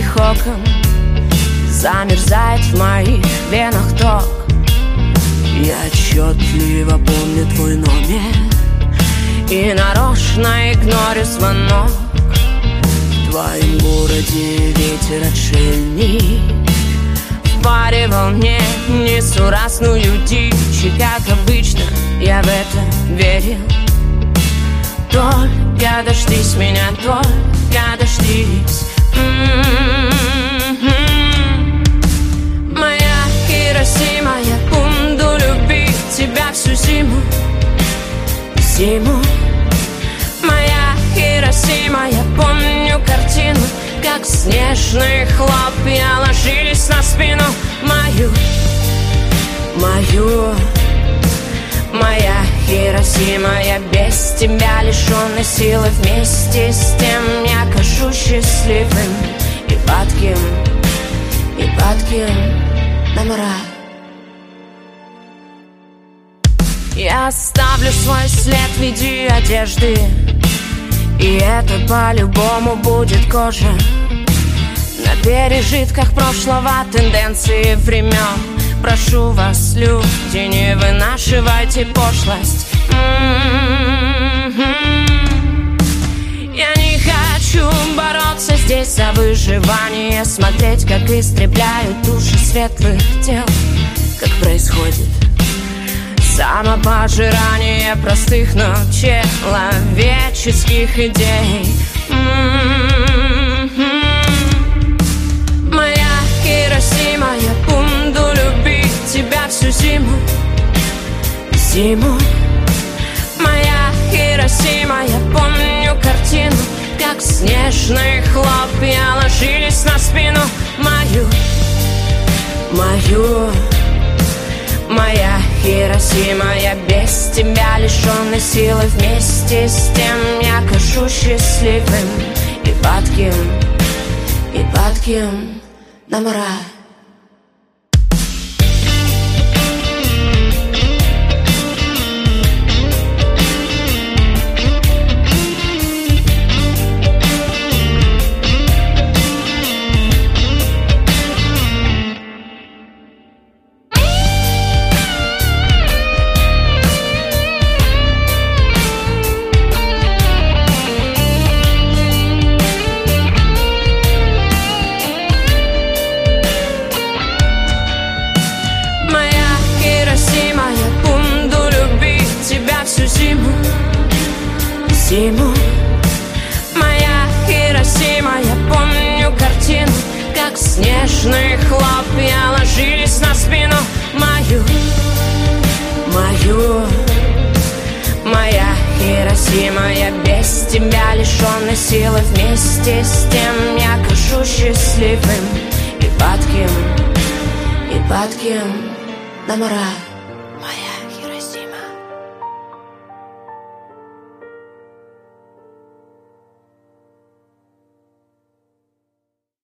твоих окон замерзает в моих венах ток. Я отчетливо помню твой номер и нарочно игнорю звонок. В твоем городе ветер отшельник впаривал мне несуразную дичь. И как обычно я в это верил. Только дождись меня, только дождись. Моя Хиросима, я буду любить тебя всю зиму. Зиму. Моя Хиросима, я помню картину, как снежные хлопья ложились на спину мою. Моя Хиросима, я без тебя лишённой силы. Вместе с тем я кажусь счастливым и падким на мрак. Я оставлю свой след в виде одежды, и это по-любому будет кожа. На пережитках прошлого, тенденции времен. Прошу вас, люди, не вынашивайте пошлость. Я не хочу бороться здесь за выживание, смотреть, как истребляют души светлых тел, как происходит самопожирание простых, но человеческих идей. Моя Хиросима, я буду любить тебя всю зиму. Зиму. Моя Хиросима, я помню картину, как снежные хлопья ложились на спину мою. Моя Хиросима, я без тебя лишённой силы. Вместе с тем я кажусь счастливым и падким на мрак. Зиму. Моя Хиросима, я помню картину, как снежные хлопья ложились на спину мою. Моя Хиросима, я без тебя лишённой силы. Вместе с тем я кажусь счастливым и падким на мрак.